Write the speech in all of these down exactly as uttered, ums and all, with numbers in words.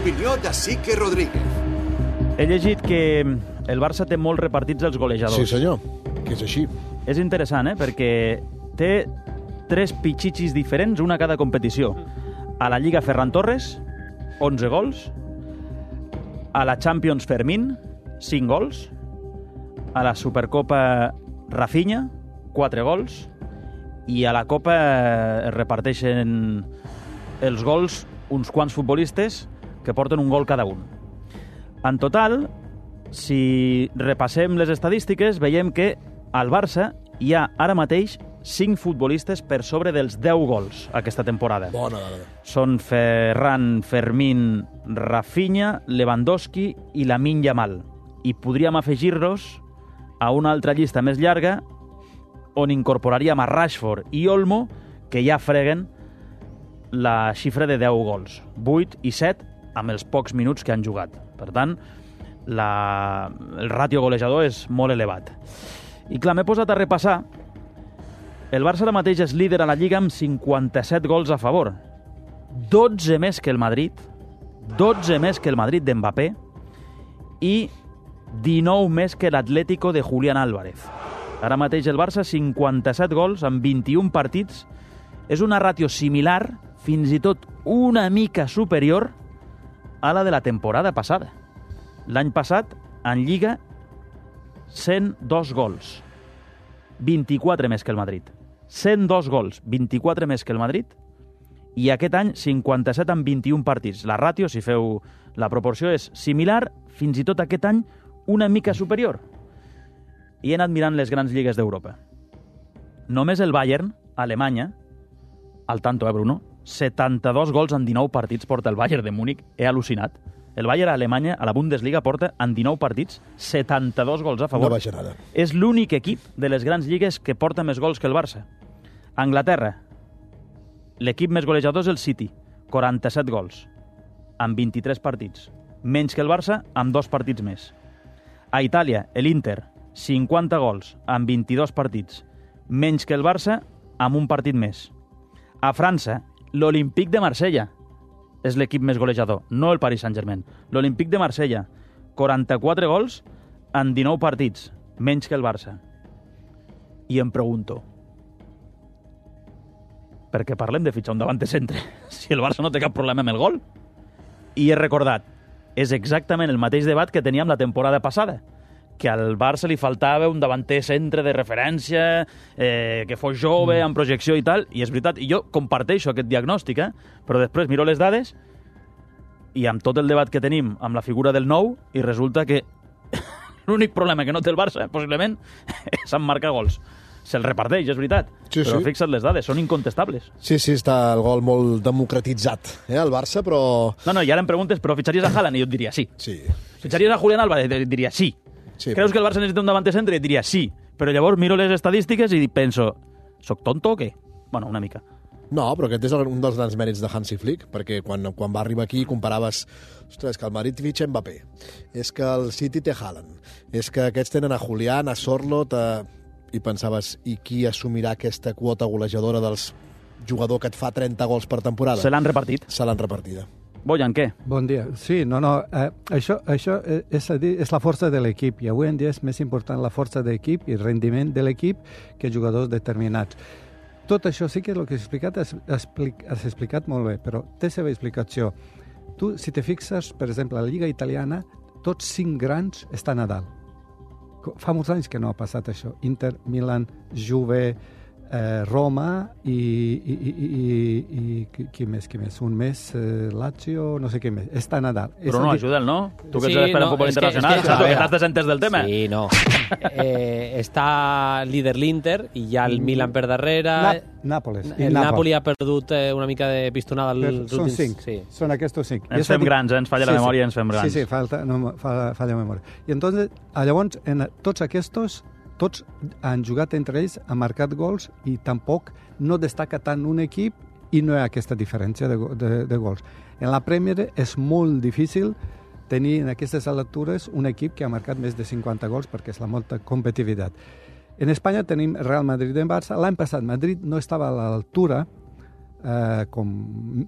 l'opinió de Sique Rodríguez. He llegit que el Barça té molt repartits els golejadors. Sí, senyor, que és així. És interessant, eh? Perquè té tres pitxichis diferents, una a cada competició. A la Lliga Ferran Torres, onze gols. A la Champions Fermín, cinc gols. A la Supercopa Rafinha, quatre gols. I a la Copa es reparteixen els gols uns quants futbolistes que porten un gol cada un. En total, si repassem les estadístiques, veiem que al Barça hi ha ara mateix cinc futbolistes per sobre dels deu gols aquesta temporada. Bona dada. Són Ferran, Fermín, Rafinha, Lewandowski i Lamine Yamal. I podríem afegir-los a una altra llista més llarga on incorporaríem a Rashford i Olmo, que ja freguen la xifra de deu gols. vuit i set amb els pocs minuts que han jugat. Per tant, la... el ràtio golejador és molt elevat. I clar, m'he posat a repassar. El Barça ara mateix és líder a la Lliga amb cinquanta-set gols a favor. dotze més que el Madrid, dotze més que el Madrid d'Mbappé i dinou més que l'Atlético de Julián Álvarez. Ara mateix el Barça, cinquanta-set gols en vint-i-un partits. És una ràtio similar, fins i tot una mica superior a la de la temporada passada. L'any passat, en Lliga, cent dos gols. vint-i-quatre més que el Madrid. cent dos gols, vint-i-quatre més que el Madrid. I aquest any, cinquanta-set en vint-i-un partits. La ràtio, si feu la proporció, és similar, fins i tot aquest any, una mica superior. I he anat mirant les grans lligues d'Europa. Només el Bayern, a Alemanya, al tanto, eh, Bruno? setanta-dos gols en dinou partits porta el Bayern de Múnich. He al·lucinat. El Bayern a Alemanya, a la Bundesliga, porta en dinou partits setanta-dos gols a favor. No baixa nada. És l'únic equip de les grans lligues que porta més gols que el Barça. A Anglaterra, l'equip més golejador és el City, quaranta-set gols, en vint-i-tres partits. Menys que el Barça, amb dos partits més. A Itàlia, l'Inter, cinquanta gols en vint-i-dos partits, menys que el Barça amb un partit més. A França, l'Olympique de Marsella és l'equip més golejador, no el Paris Saint-Germain. L'Olympique de Marsella, quaranta-quatre gols en dinou partits, menys que el Barça. I em pregunto, per què parlem de fitxar un davanter centre si el Barça no té cap problema amb el gol? I he recordat, és exactament el mateix debat que teníem la temporada passada, que al Barça li faltava un davanter centre de referència, eh, que fos jove, amb projecció i tal, i és veritat, i jo comparteixo aquest diagnòstic, eh? Però després miro les dades i amb tot el debat que tenim amb la figura del nou, i resulta que l'únic problema que no té el Barça, possiblement, és en marcar gols. Se'l reparteix, és veritat, sí, però sí. fixa't les dades, són incontestables. Sí, sí, està el gol molt democratitzat, eh, el Barça, però... No, no, i ara em preguntes, però fitxaries a Haaland? I jo et diria sí. Sí. Fitxaries a Julián Álvarez? Et diria sí. Sí, Creus però... que el Barça necessita un davanter centre? I et diria sí. Però llavors miro les estadístiques i penso, soc tonto o què? Bueno, una mica. No, però aquest és un dels grans mèrits de Hansi Flick, perquè quan, quan va arribar aquí comparaves, ostres, que el Madrid fitxa Mbappé, és que el City té Haaland, és que aquests tenen a Julián, a Sorloth, a... i pensaves, i qui assumirà aquesta quota golejadora dels jugador que et fa trenta gols per temporada? Se l'han repartit. Se l'han repartida. Bojan, què? Bon dia. Sí, no, no, eh, això, això és, a dir, és la força de l'equip, i avui en dia és més important la força de l'equip i el rendiment de l'equip que jugadors determinats. Tot això sí que el que has explicat has, explic, has explicat molt bé, però té seva explicació. Tu, si te fixes, per exemple, a la Lliga Italiana, tots cinc grans estan a dalt. Fa molts anys que no ha passat això. Inter, Milan, Juve, eh, Roma i, i, i, i, i qui més, qui més? Un més, eh, Lazio, no sé què més. Està a Nadal. Però no, ajuda'l, no? Tu que Sí, ets l'expert en no, futbol és que- internacional, és que, saps? a Tu que veure. estàs decentes del tema. Sí, no. Eh, està líder l'Inter i hi ha el Milan per darrere. Na Nàpoles. i El Nàpols. Napoli ha perdut eh, una mica de pistonada Però als són últims... cinc, Sí. són aquests cinc. I Ens és a fem dir- grans, eh? Ens falla la memòria i ens fem grans. Sí, sí, falta, no, fa, falla la memòria. I entonces, llavors, en tots aquests, tots han jugat entre ells, han marcat gols i tampoc no destaca tant un equip i no hi ha aquesta diferència de, go- de, de gols. En la Premier és molt difícil tenir en aquestes altures un equip que ha marcat més de cinquanta gols perquè és la molta competitivitat. En Espanya tenim Real Madrid i Barça. L'any passat Madrid no estava a l'altura eh, com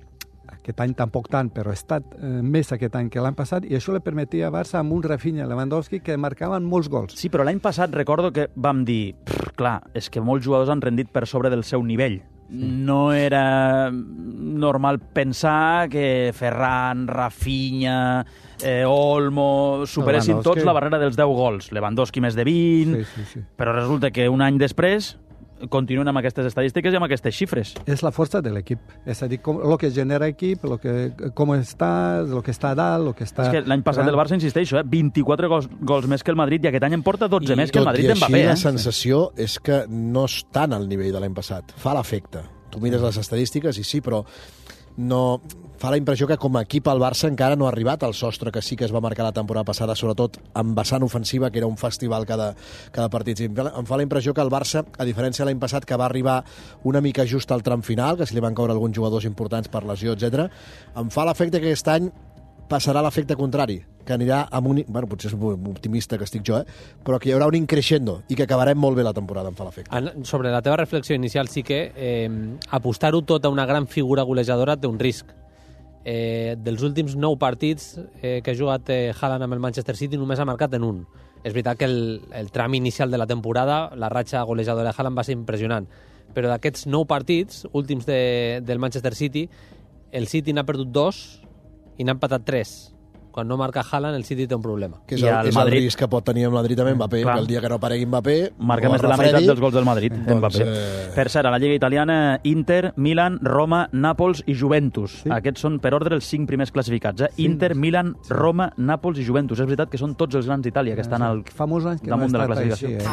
aquest any tampoc tant, però ha estat eh, més aquest any que l'any passat, i això li permetia a Barça amb un Rafinha i Lewandowski que marcaven molts gols. Sí, però l'any passat recordo que vam dir, clar, és que molts jugadors han rendit per sobre del seu nivell. No era normal pensar que Ferran, Rafinha, eh, Olmo superessin tots la barrera dels deu gols. Lewandowski més de vint, sí, sí, sí. Però resulta que un any després continuen amb aquestes estadístiques i amb aquestes xifres. És la força de l'equip. És a dir, com, el que genera equip, lo que, com està, el que està a dalt, el que està... És que l'any passat el Barça, insisteixo, eh, vint-i-quatre gols, gols més que el Madrid, i aquest any en porta dotze I més que el Madrid d'Mbappé. Tot i així, eh? la sensació és que no estan al nivell de l'any passat. Fa l'efecte. Tu mires les estadístiques i sí, però no... fa la impressió que com a equip el Barça encara no ha arribat al sostre que sí que es va marcar la temporada passada, sobretot amb vessant ofensiva, que era un festival cada, cada partit. Em fa la impressió que el Barça, a diferència de l'any passat, que va arribar una mica just al tram final, que si li van caure alguns jugadors importants per lesió, etcètera, em fa l'efecte que aquest any passarà l'efecte contrari, que anirà amb un... Bueno, potser és un optimista que estic jo, eh? Però que hi haurà un increixendo i que acabarem molt bé la temporada, em fa l'efecte. Sobre la teva reflexió inicial, sí que eh, apostar-ho tot a una gran figura golejadora té un risc. Eh, dels últims nou partits eh, que ha jugat eh, Haaland amb el Manchester City només ha marcat en un. És veritat que el, el tram inicial de la temporada, la ratxa golejadora de Haaland va ser impressionant, però d'aquests nou partits últims de, del Manchester City, el City n'ha perdut dos i n'ha empatat tres. Quan no marca Haaland, el City té un problema. Que és el, el, és Madrid... el risc que pot tenir amb Madrid també Mbappé, Clar. que el dia que no aparegui Mbappé... Marca més de la meitat dels gols del Madrid, doncs, Mbappé. Eh... Per cert, a la Lliga Italiana, Inter, Milan, Roma, Nàpols i Juventus. Sí. Aquests són per ordre els cinc primers classificats. Eh? Sí. Inter, Milan, sí. Roma, Nàpols i Juventus. És veritat que són tots els grans d'Itàlia que estan al Fa molts anys que damunt no de la classificació. Així,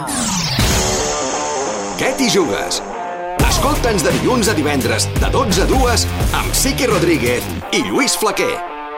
eh? Què t'hi jugues? Escolta'ns de dilluns a divendres, de dotze a dues, amb Sique Rodríguez i Lluís Flaquer.